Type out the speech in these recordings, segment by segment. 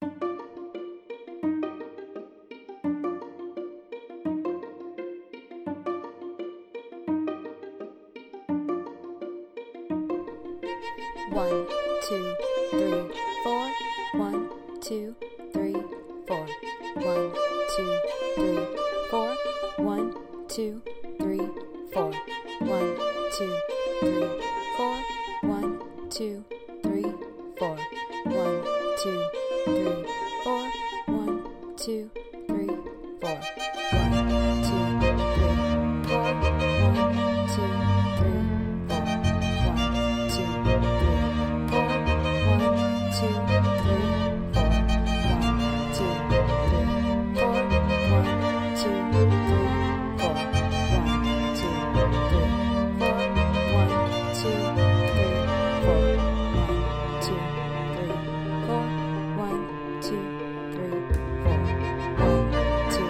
1, 2, 3, 4. 1, 2, 3, 4. 1, 2, 3, 4. 1, 2, 3, 4. 1, 2, 3, 4. 1, 2, 3, 4. 1, 2, 3, 4. 1, 2, 3, 4. 1, 2, 3, 4. 1, 2, 3, 4. 1, 2, 3, 4. 1, 2, 3, 4. 1, 2, 3, 4. 1, 2, 3, 4. 1, 2, 3, 4. 1, 2, 3, 4. 1, 2, 3, 4. 1, 2, 3, 4. 1, 2,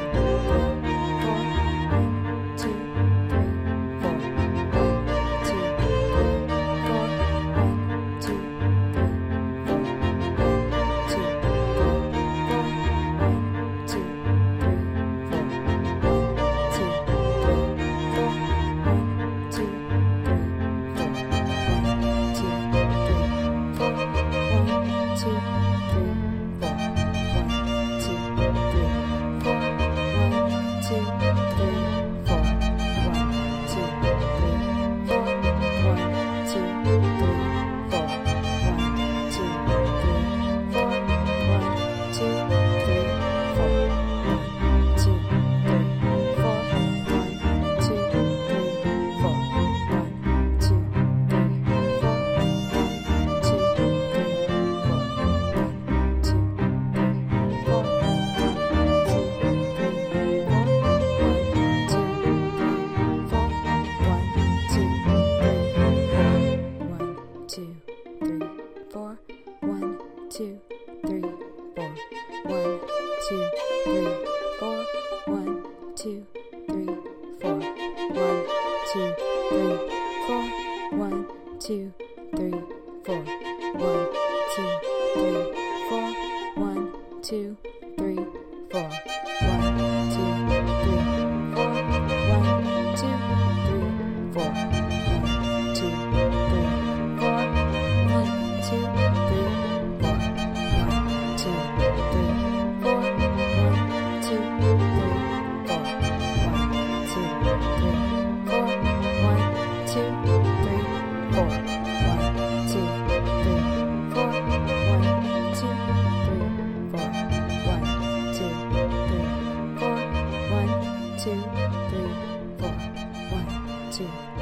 3, 4. 1, 2.